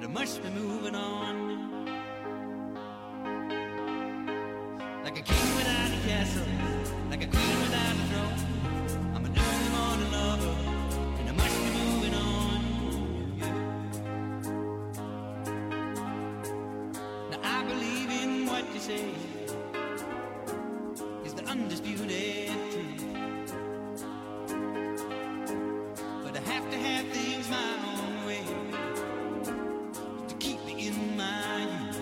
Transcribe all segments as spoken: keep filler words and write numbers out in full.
but I must be moving on. Like a king without a castle, like a queen without a throne. I'm an early morning lover, and I must be moving on. Yeah. Now I believe in what you say is the undisputed truth, but I have to have things my own way to keep me in my youth.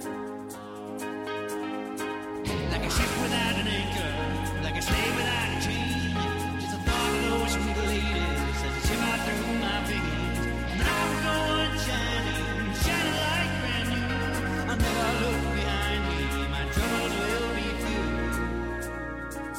Like a ship without an anchor, like a slave without a chain. Just the thought of those sweet ladies as they shimmer through my veins. And I will go on shining, shining like brand new. I'll never look behind me, my troubles will be few.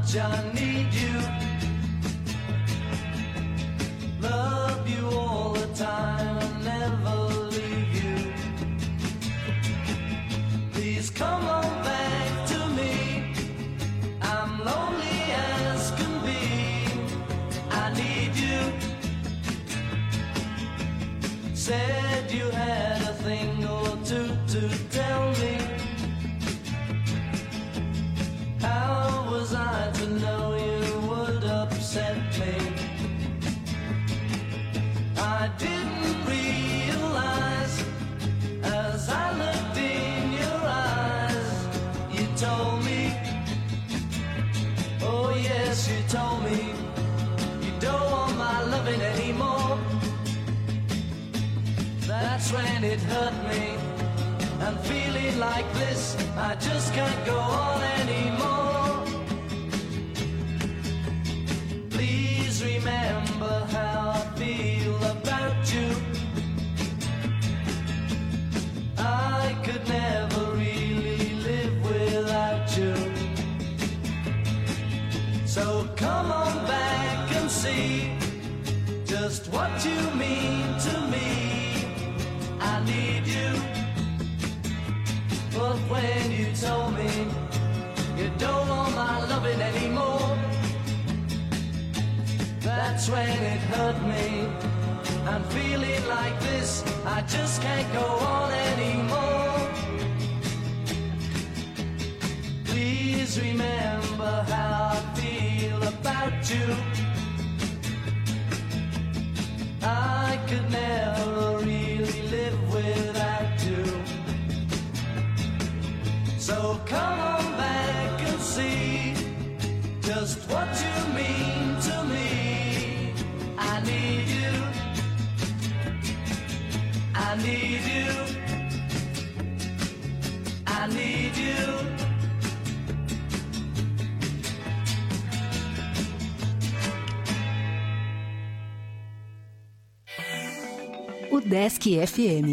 much I need you. Love you all the time and never leave you. Please come on back to me. I'm lonely as can be. I need you. Said you had a thing or two to tell me. How was I to know you would upset me? I didn't realize as I looked in your eyes. You told me, oh yes, you told me you don't want my loving anymore. That's when it hurt me. I'm feeling like this, I just can't go on anymore. Please remember how I feel about you. I could never really live without you. So come on back and see just what you mean to me. I need you. But when you told me you don't want my loving anymore, that's when it hurt me. I'm feeling like this, I just can't go on anymore. Please remember how I feel about you. I could never really live without you. So come on back and see just what you mean to me. I need you. I need you. I need you. O Desk F M.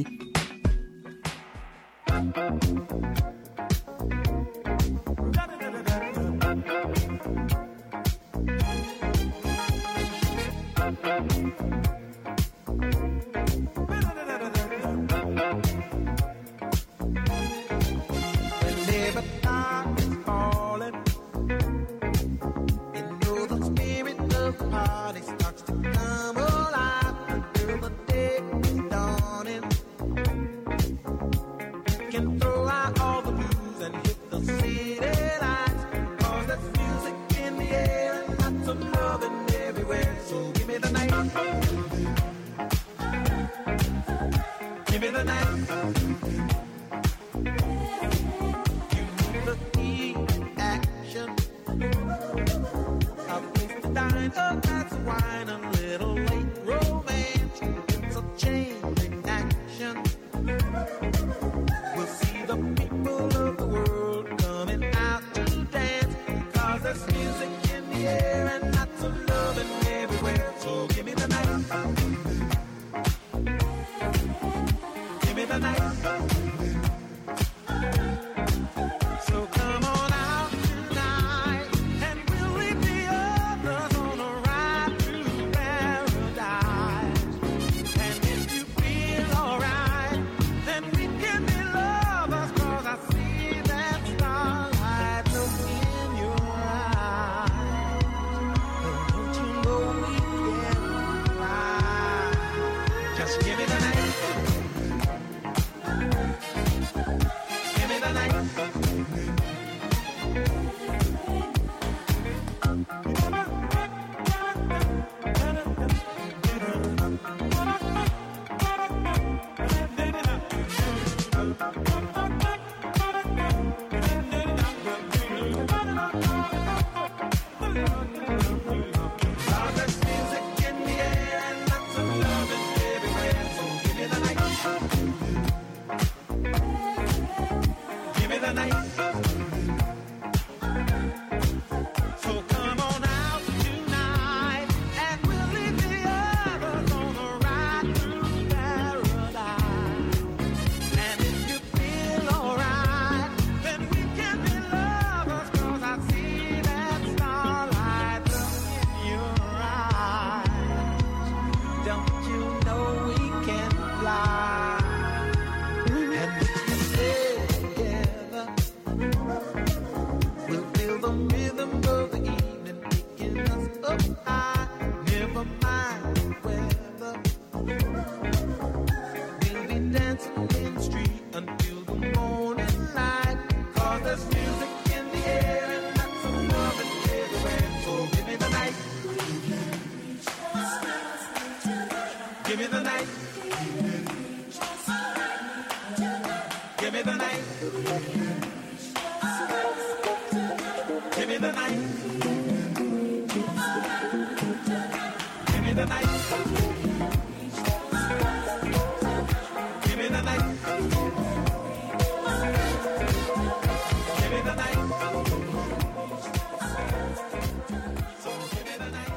Give me the night. Give me the night. Give me the night. Give me the night. Give me the night. Give me the night. So give me the night.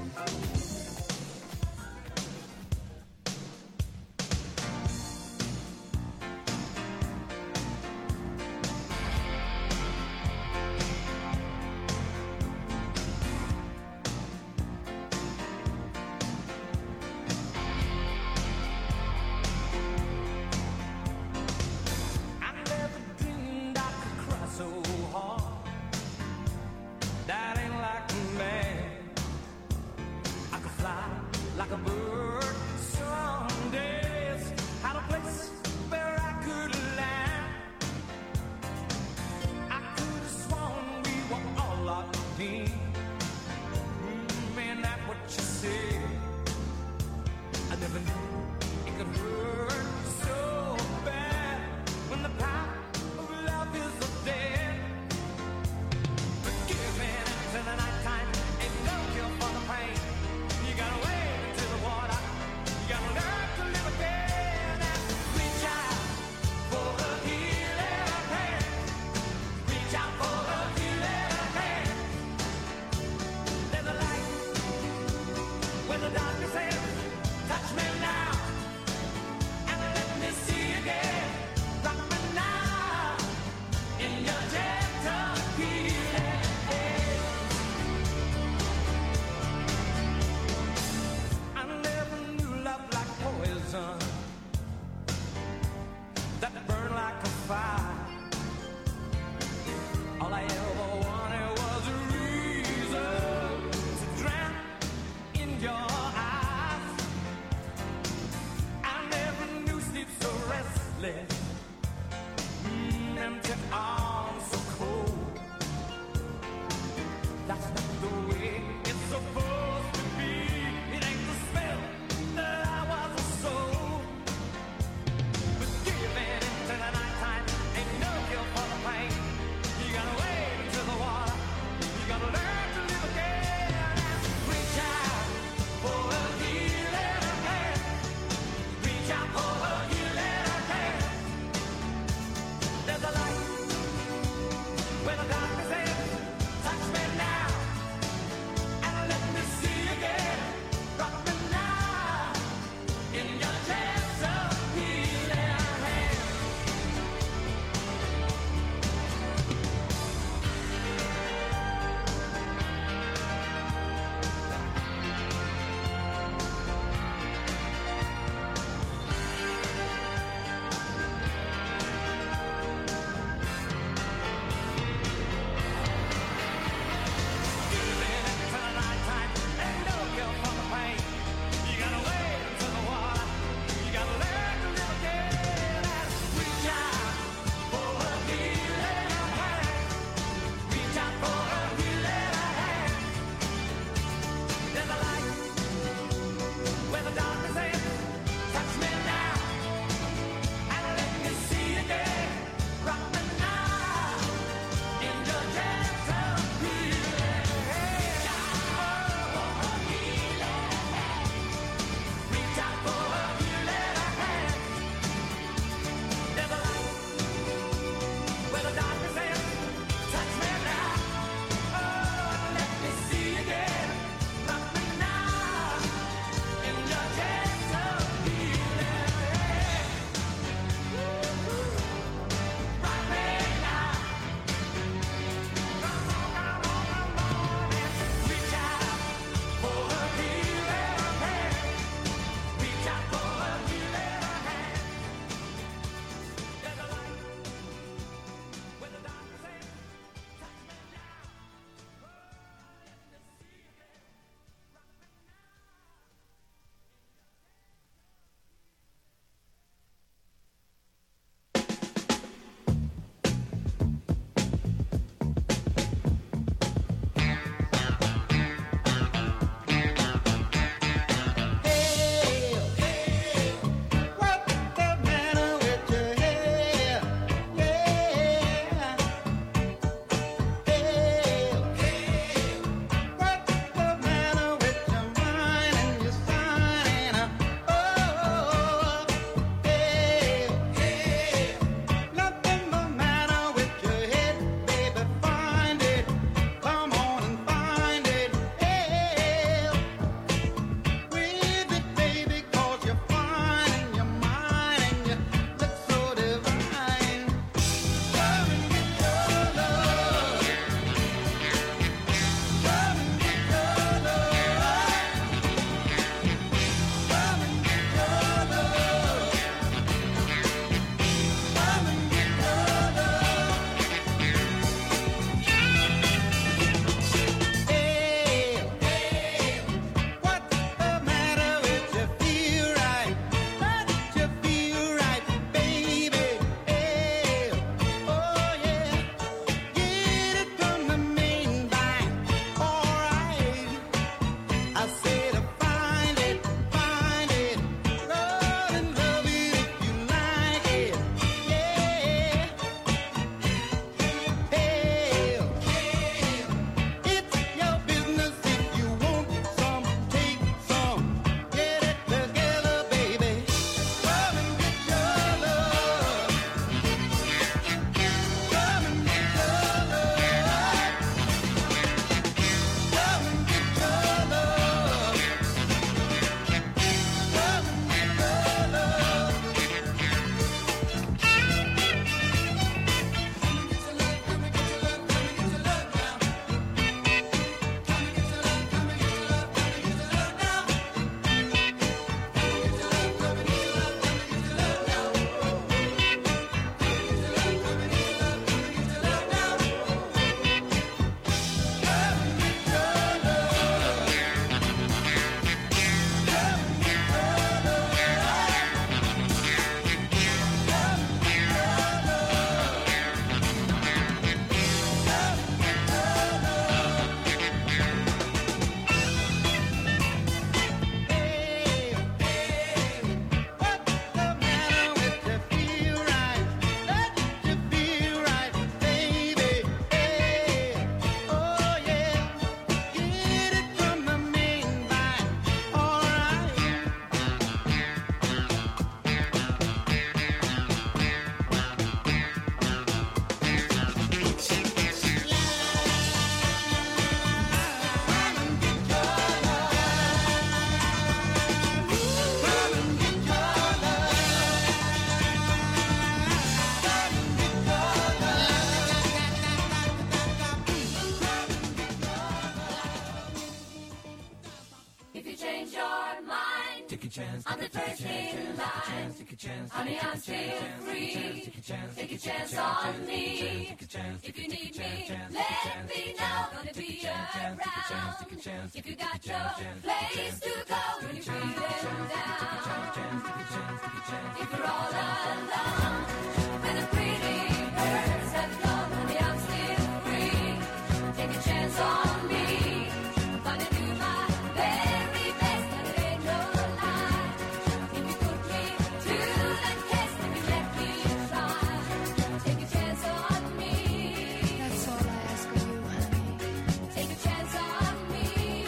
Take a chance. I'm the first in line. Honey, I'm still free. Take a chance on me. If you need me, let me know. Gonna be around. If you got no place to go when you're feeling down. If you're all alone, when the pretty birds have flown, honey, I'm still free. Take a chance on me. Gonna do my very best, and it ain't no lie. If you put me to the test, if you let me try, take a chance on me. That's all I ask of you, honey. Take a chance on me.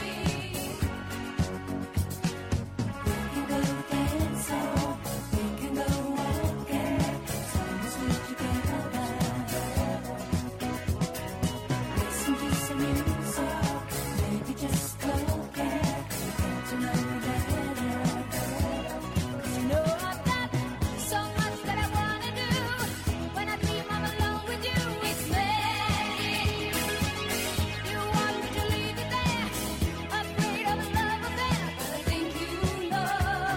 We can go dancing, we can go walking, as long as we're together. Listen to some music, maybe just talking, get to know you better. 'Cause you know I've got so much that I wanna do. When I dream I'm alone with you, it's magic. You want me to leave it there, afraid of a love affair, but I think you know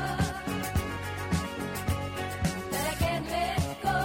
that I can't let go.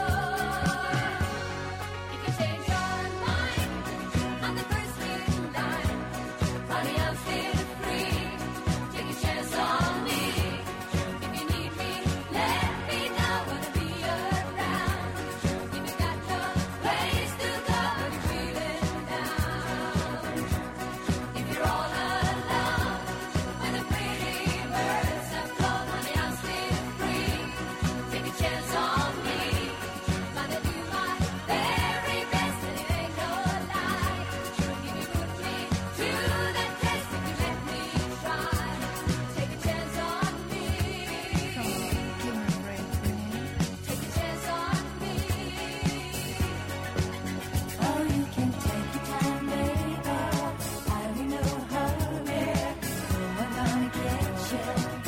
If you change your mind, I'm the first in line. Honey, I'm still free. Take a chance on me. If you need me, let me know. Gonna be around. If you got no place to go when you're feeling down. If you're all alone, when the pretty birds have flown, honey, I'm still free. Take a chance on me. Gonna do my very best, and it ain't no lie. If you put me to the test, if you let me try, take a chance on me. Come on, give me a break, take a chance on me. Oh, you can take your time, baby. I'll be no hurry. No one gonna get you.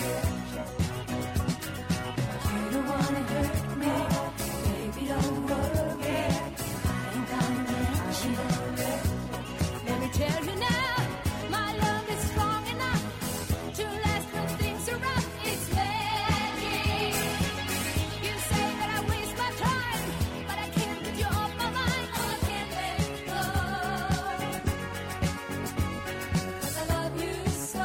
You don't wanna hurt me, baby, don't worry. I ain't gonna let you. Let me tell you now, my love is strong enough to last when things are rough. It's magic. You say that I waste my time, but I can't get you off my mind. Oh, I can't let go. 'Cause I love you so.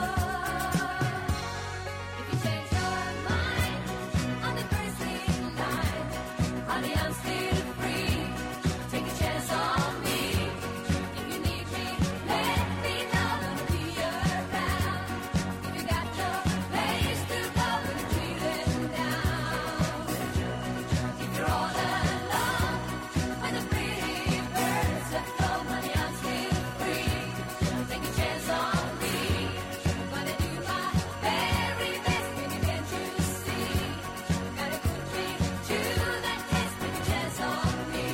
If you change your mind, I'm the first in line. Honey, I'm still free. Take a chance on me. If you need me, let me know. Gonna be around. If you got no place to go when you're feeling down. If you're all alone, when the pretty birds have flown, honey, I'm still free. Take a chance on me. Gonna do my very best, baby, can't you see? Gotta put me to the test, take a chance on me.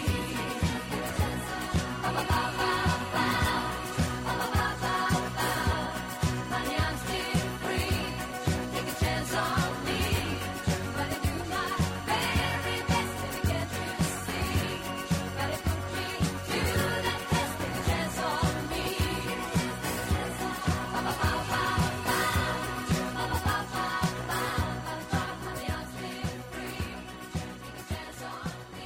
Ba ba ba ba ba, ba ba ba ba ba. Honey, I'm still free. Take a chance on me. Gonna do my very best, baby, can't you see? Gotta put me to the test, take a chance on me. Ba ba ba ba ba, ba ba ba ba ba. Honey, I'm still free. Take a chance on me.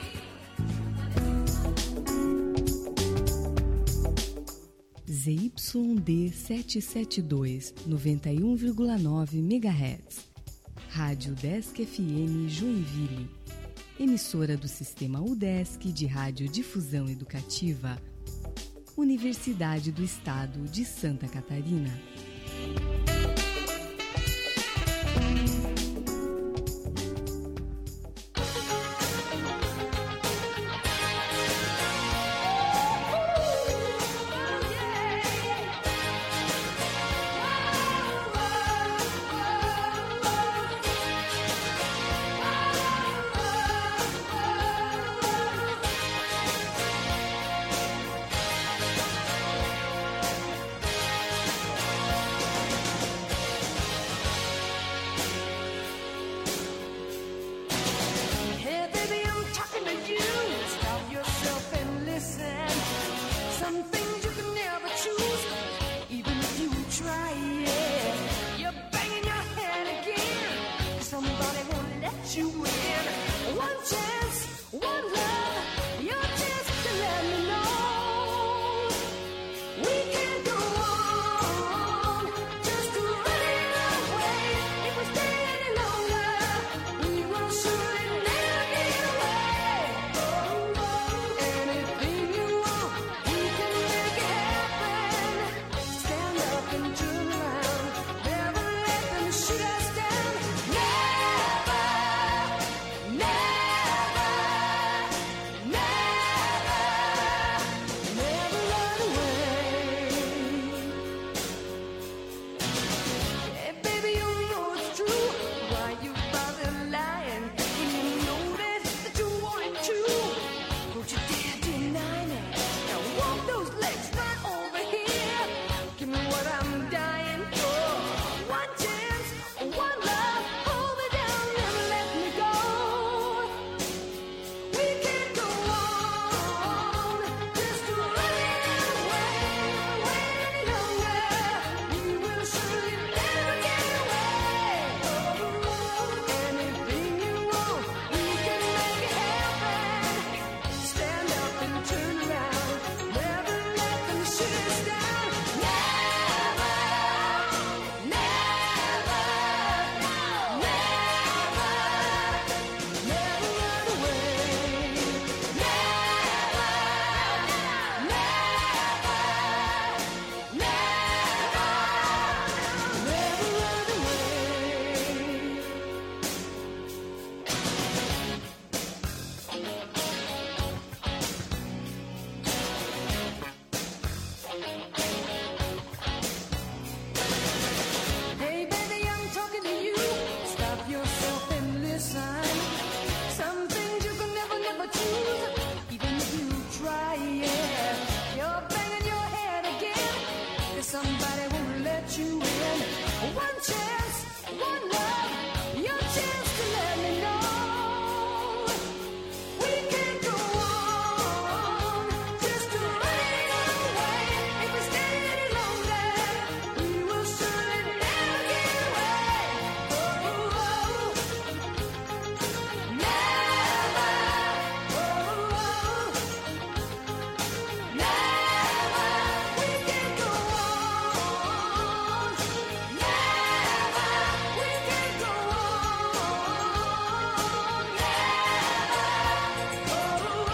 Z Y D setecentos e setenta e dois, noventa e um vírgula nove megahertz. Rádio Udesc F M Joinville. Emissora do Sistema Udesc de Radiodifusão Educativa. Universidade do Estado de Santa Catarina. let you in. One chance, one love, your chance to let me know we can go on, just to run it away. If we stay any longer, we will surely never get away. Oh, oh, anything you want, we can make it happen. Stand up and turn around, never let them shoot us down. Never, never, never, never run away. Hey, baby, you know it's true. Why you bother lying when you know that, that you want to? Don't you dare deny it. Now walk those legs right over here. Give me what I'm dying for. One chance, one love. Hold me down, never let me go. We can't go on, just to run it away. Wait any longer, we will surely never get away. Oh, anything you want, we can make it happen. Stand up and turn around, never let them shoot us down. Never, never, never, never run away. Never, never, never, never run away. Hey, baby, I'm talking to you. Stop yourself and listen. Some things you can never, never choose, even if you try, yeah. You're banging your head again, 'cause somebody won't let you in. One chance, one love, your chance to let me know we can't go on, just to run it away. If we stay any longer, we will surely never get away. Oh, oh, never. Oh, oh, never. We can't go on. Never. We can't go on. Never. Oh,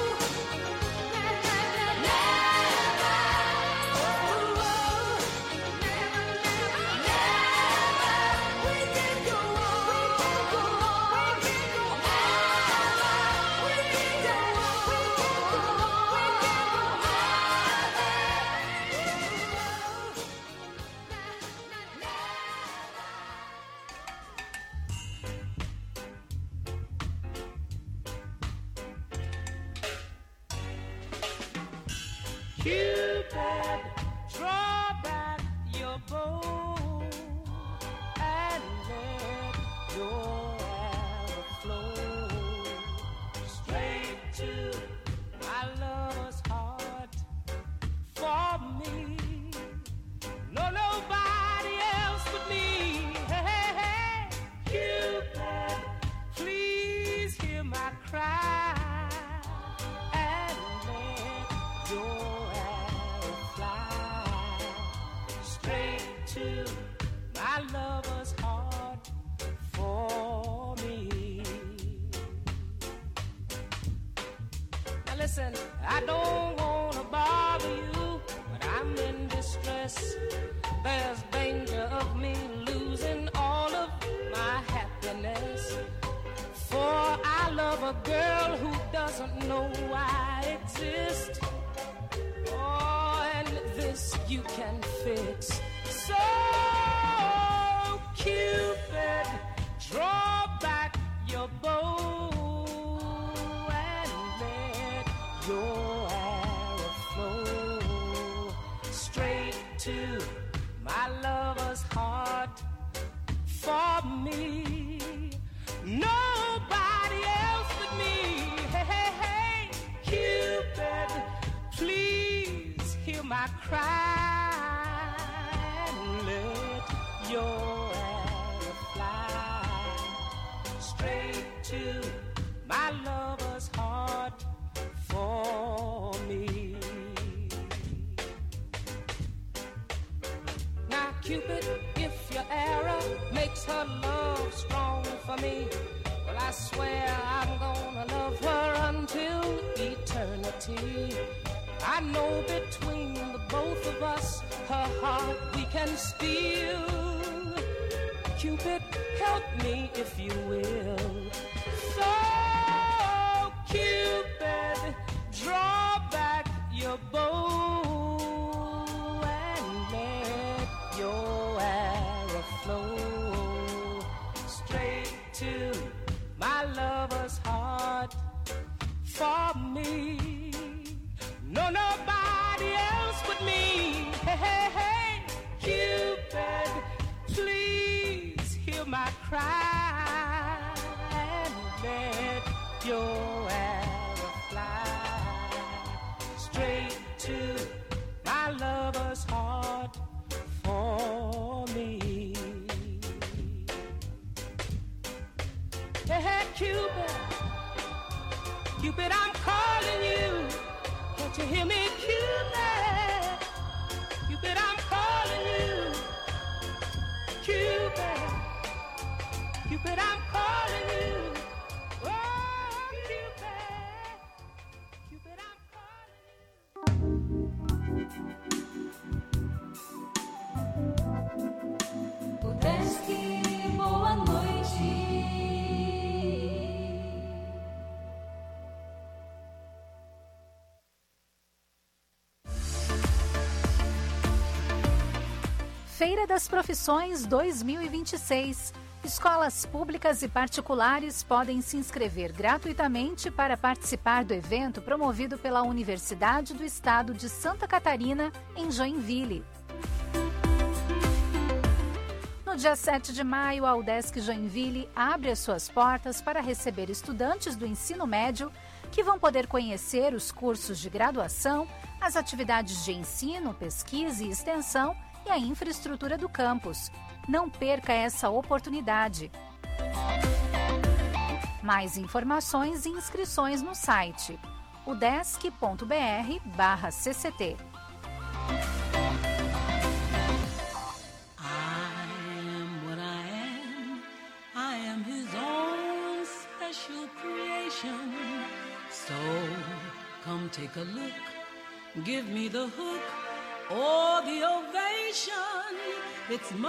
Cupid, draw back your bow and let your arrow flow straight to my lover's heart. For me, no nobody else but me. Hey, hey, hey, Cupid, please hear my cry and let your arrow fly straight to my lover's heart. For me. Now listen, I don't wanna bother you, but I'm in distress. There's danger of me losing all of my happiness. For I love a girl who doesn't know I exist. Oh, and this you can fix. So, Cupid, draw back your bow and let your arrow flow straight to my lover's heart. For me, nobody else but me. Hey, hey, hey, Cupid, please hear my cry and let Is her love strong for me? Well, I swear I'm gonna love her until eternity. I know between the both of us, her heart we can steal. Cupid, help me if you will. So, Cupid, draw back your bow and let your arrow flow straight to my lover's heart for me. No, nobody else but me. Hey, hey, hey, Cupid, please hear my cry and let your arrow fly straight to my lover's heart for me. Hey, hey, Cupid, Cupid, I'm calling you. Can't you hear me, Cupid? Cupid, I'm calling you. Cupid, Cupid, I'm calling you. Oh, Cupid, Cupid, I'm calling you. O Desk, boa noite. Feira das Profissões dois mil e vinte e seis. Escolas públicas e particulares podem se inscrever gratuitamente para participar do evento promovido pela Universidade do Estado de Santa Catarina, em Joinville. No dia sete de maio, a UDESC Joinville abre as suas portas para receber estudantes do ensino médio que vão poder conhecer os cursos de graduação, as atividades de ensino, pesquisa e extensão e a infraestrutura do campus. Não perca essa oportunidade. Mais informações e inscrições no site udesc ponto br barra C C T. I am what I am. I am his own special creation. So come take a look. Give me the hook or the ovation. It's my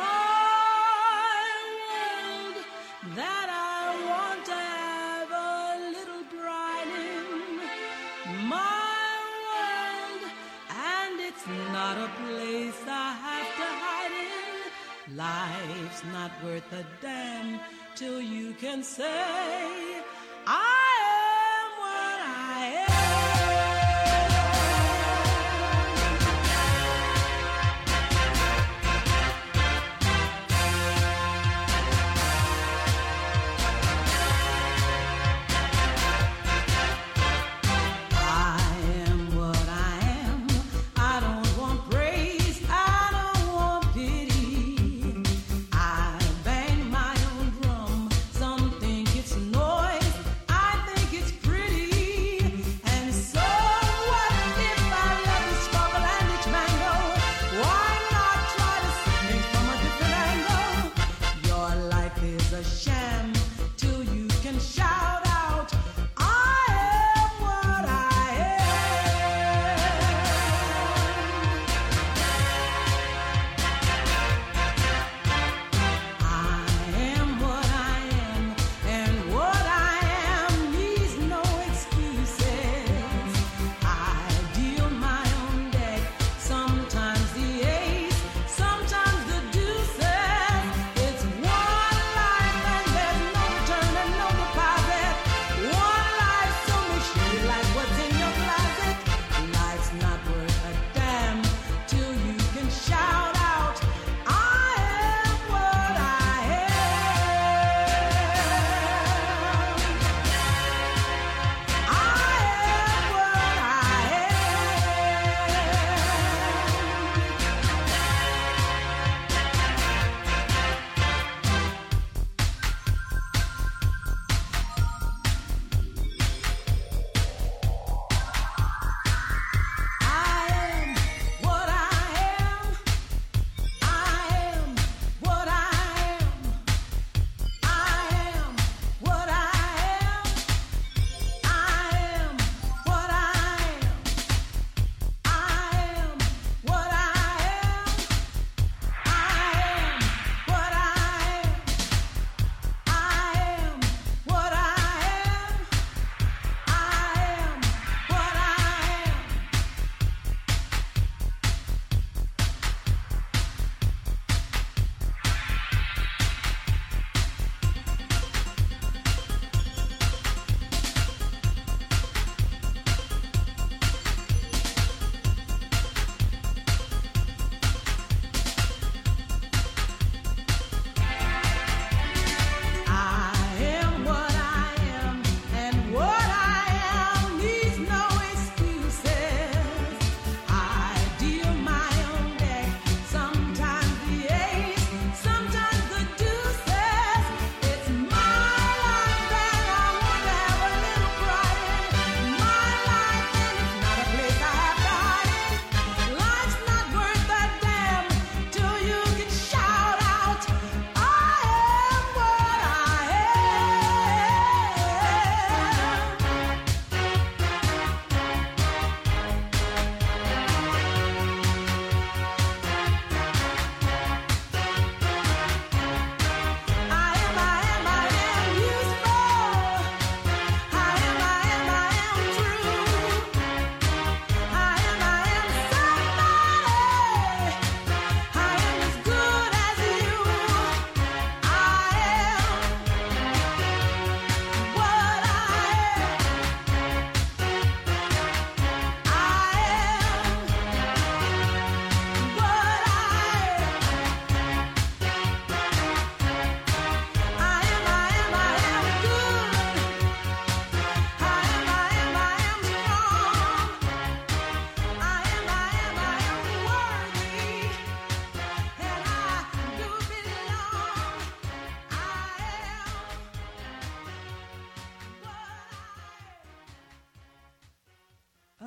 world that I want to have a little pride in. My world, and it's not a place I have to hide in. Life's not worth a damn till you can say I am what I am.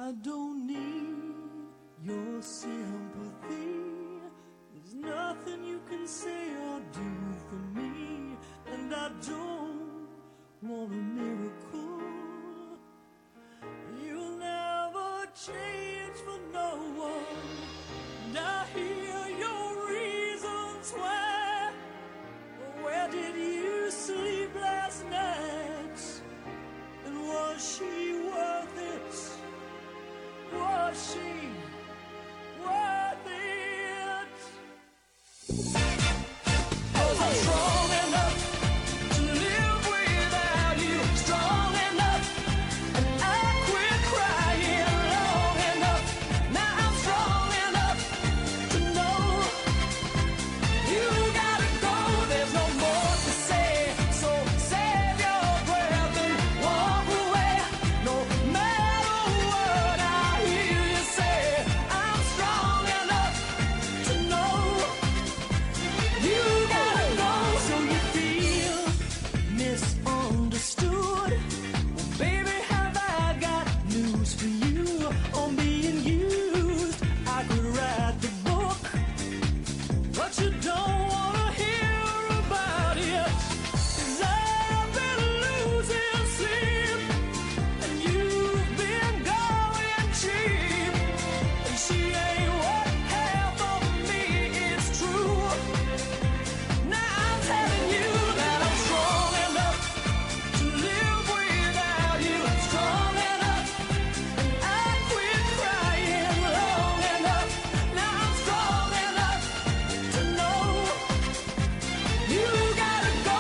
I don't need your sympathy. There's nothing you can say or do for me, and I don't want a miracle. You'll never change for no one, and I hear your reasons why. Where did you sleep last night? And was she worth it? Was she worth it? 'Cause I'm strong enough to live without you, strong enough, and I quit crying long enough. Now I'm strong enough to know you gotta go. There's no more to say, so save your breath and walk away. No matter what I hear you say, I'm strong enough to know you gotta go. So you feel misunderstood? Well, baby, have I got news for you? On being used, I could write the book, but you don't wanna hear about it. 'Cause I've been losing sleep, and you've been going cheap. And she ain't what half of me is true. Now I'm telling you that I'm strong enough to live without you, strong enough, and I quit crying long enough. Now I'm strong enough to know you gotta go.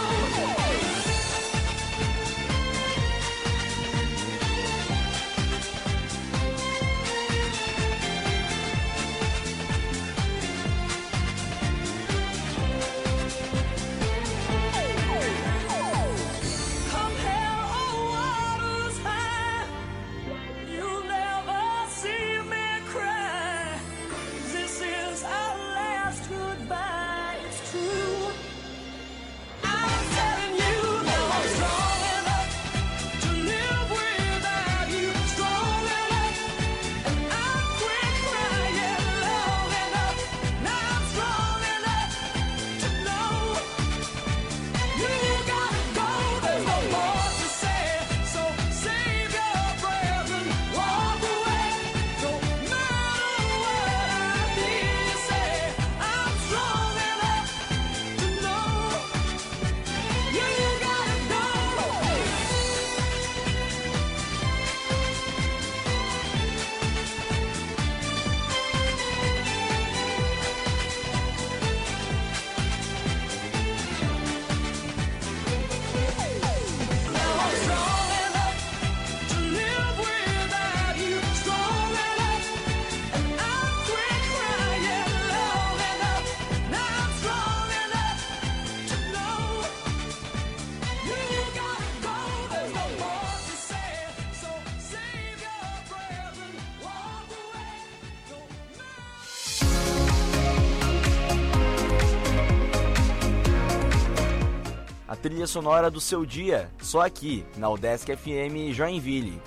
Come hell or waters high, you'll never see me cry. This is our last goodbye, it's true. I'm telling you that I'm strong enough to live without you, strong enough, and I quit crying long enough. Now I'm strong enough to know you gotta go. There's no more to say, so save your breath and walk away. No matter what I hear you say, I'm strong enough to know you gotta go. Now I'm strong enough to live without you, strong enough, and I quit crying long enough. Now I'm strong enough to know you gotta go. There's no more to say, so save your breath and walk away. No A trilha sonora do seu dia, só aqui, na Udesc F M Joinville.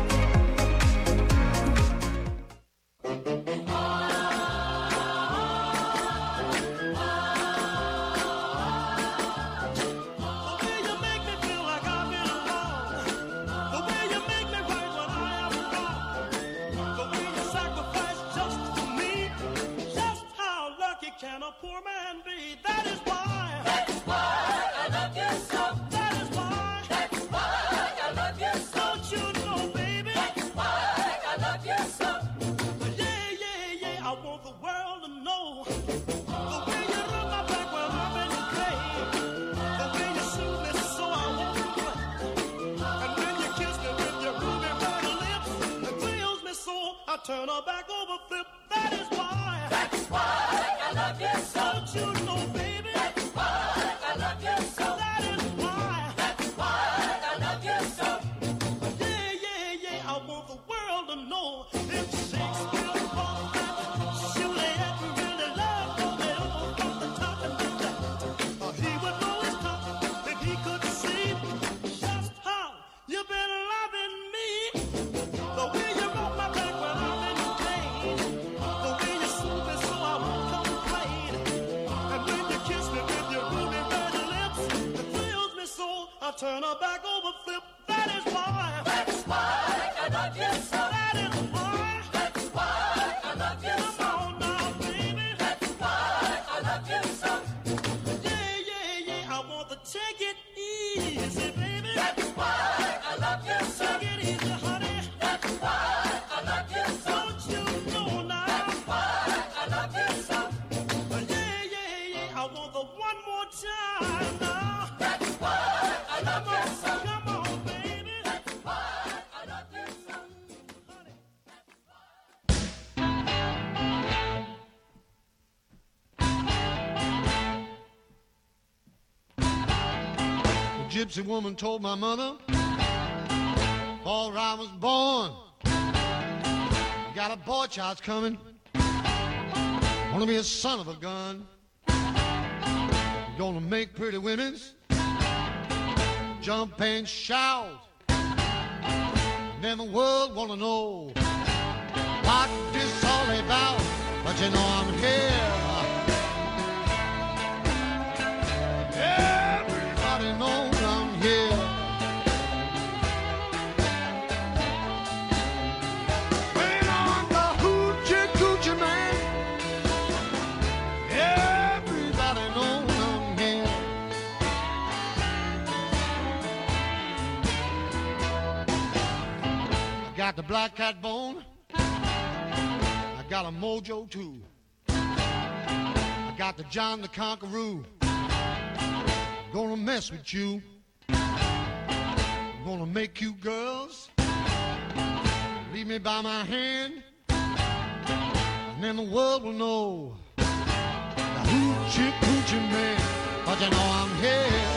The way you make me feel like I've been alone. The way you make me right when I am wrong. The way you sacrifice just for me. Just how lucky can a poor man be? That is why. That is why I love you so. That is why. That is why I love you so. Don't you know, baby? That is why I love you so. Yeah, yeah, yeah. I want the world to know. The way you rub my back when I'm in pain. The way you soothe me so I won't regret. And when you kiss me with your ruby red lips, it thrills me so I turn her back over flip. That is why. That is why I love you so. Don't you know, baby? That is why I love you so. That is why. That is why I love you so. Yeah, yeah, yeah. I want the world to know. If Shakespeare thought that Juliet really loved Romeo from the top and the down, or he would know his top if he could see just how you've been loving me. The way you rub my back back over, flip. That is why. That's why I love you so. That is why. That's why I love you so. Come on now, baby. That's why I love you so. Yeah, yeah, yeah. I want to take it easy, baby. That's why I love you so. Take it easy, honey. That's why I love you so. Don't you know now? That's why I love you so. Yeah, yeah, yeah. I want the one more time now. That's why I love you so. Come on, baby. That's why I love you so. Honey. The gypsy woman told my mother, before I was born, got a boy child's coming, gonna be a son of a gun, gonna make pretty women's jump and shout, and then the world wanna know what this all about, but you know I'm here. Everybody knows I'm here. When I'm the hoochie coochie man, everybody knows I'm here. I got the black cat bone, I got a mojo too. I got the John the Conqueror, gonna mess with you. Gonna make you girls leave me by my hand, and then the world will know the hoochie coochie man, but you know I'm here.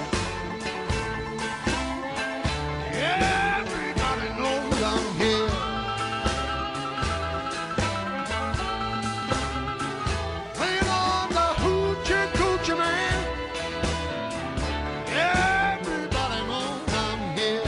Everybody knows I'm here. Playing on the hoochie coochie man. Everybody knows I'm here.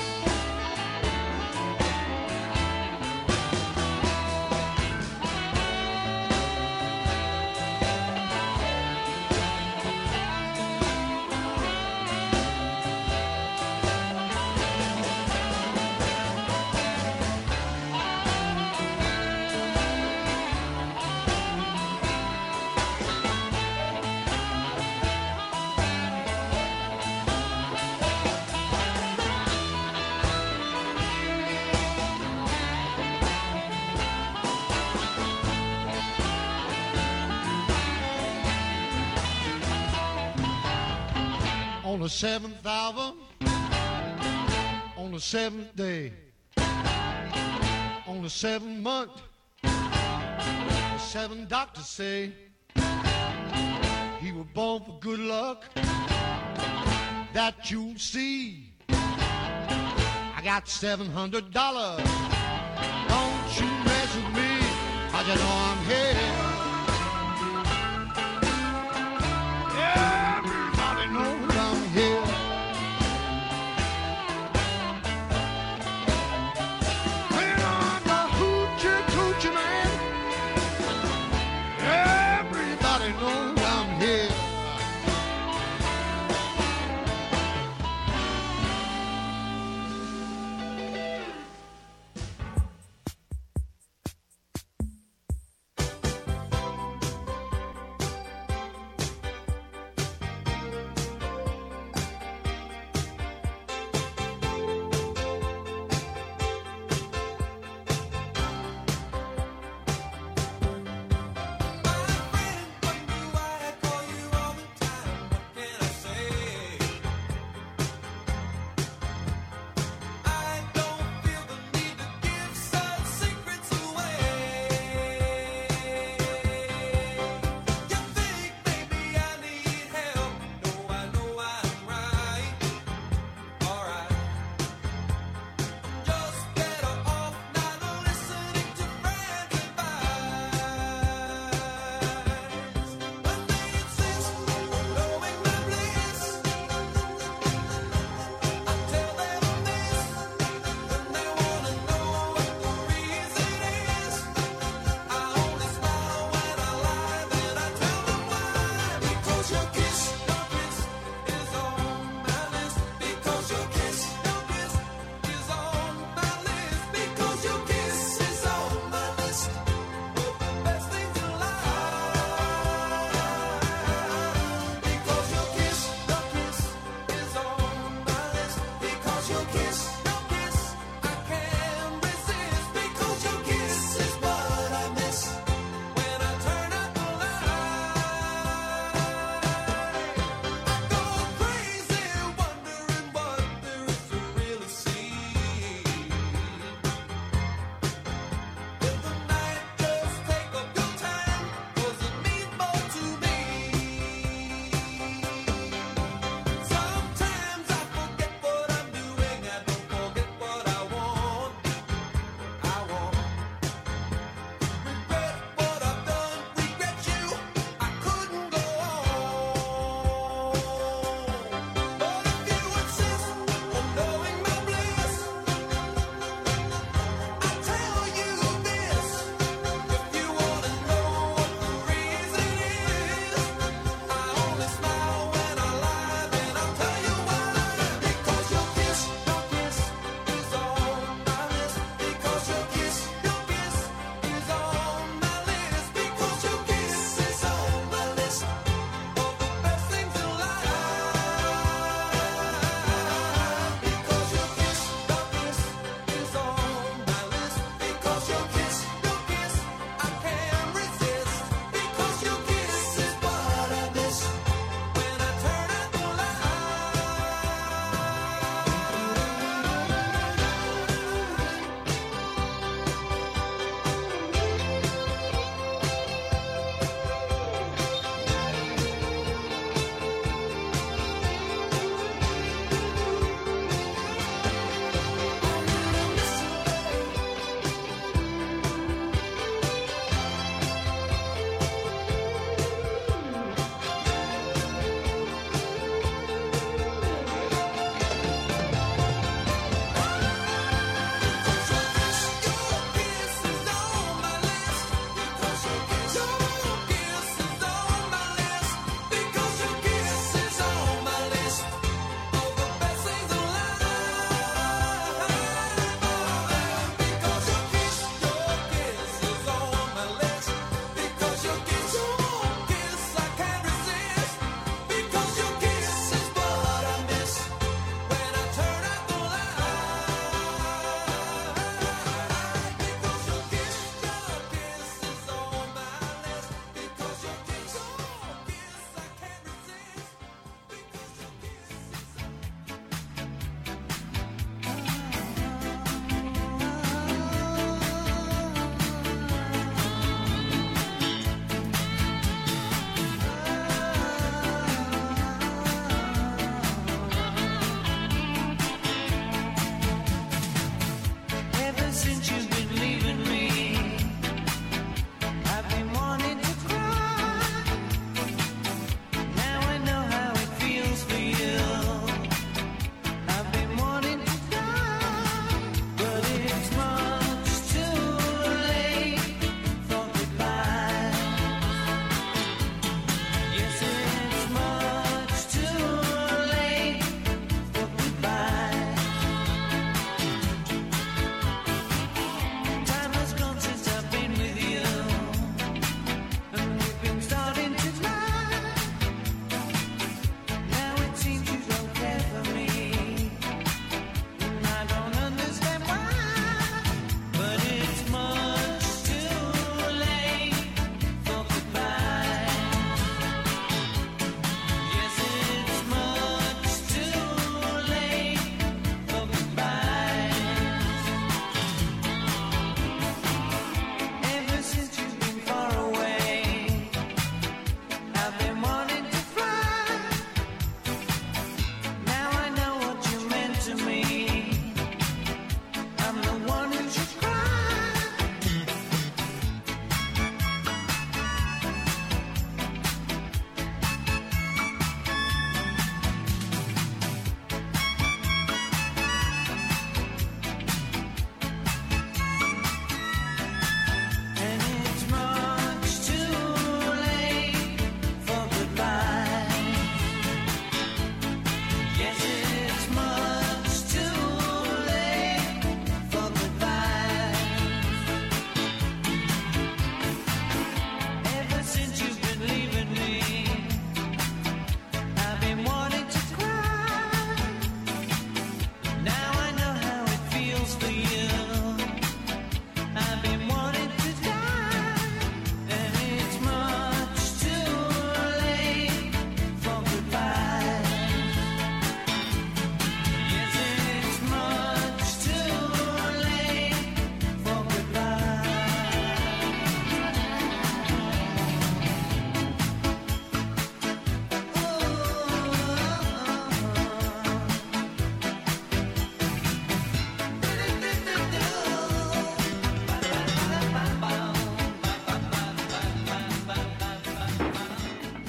On the seventh hour, on the seventh day, on the seventh month, the seven doctors say he was born for good luck. That you see, I got seven hundred dollars. Don't you mess with me, 'cause you know I'm here. Everybody knows I'm here. When I'm the hoochie coochie man, everybody knows I'm here.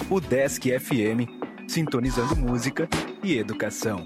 O Desk F M, sintonizando música e educação.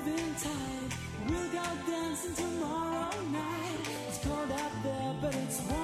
Tomorrow night, it's cold out there, but it's warm.